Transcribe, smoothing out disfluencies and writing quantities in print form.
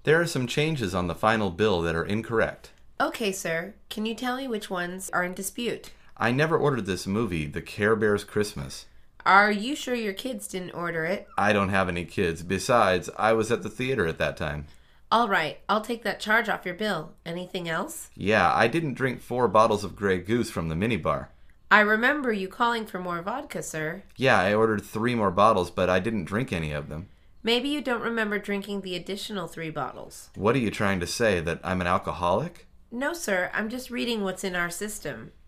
There are some changes on the final bill that are incorrect. Okay, sir. Can you tell me which ones are in dispute? I never ordered this movie, The Care Bears Christmas. Are you sure your kids didn't order it? I don't have any kids. Besides, I was at the theater at that time. All right, I'll take that charge off your bill. Anything else? Yeah, I didn't drink 4 bottles of Grey Goose from the minibar. I remember you calling for more vodka, sir. Yeah, I ordered 3 more bottles, but I didn't drink any of them. Maybe you don't remember drinking the additional 3 bottles. What are you trying to say, that I'm an alcoholic? No, sir. I'm just reading what's in our system.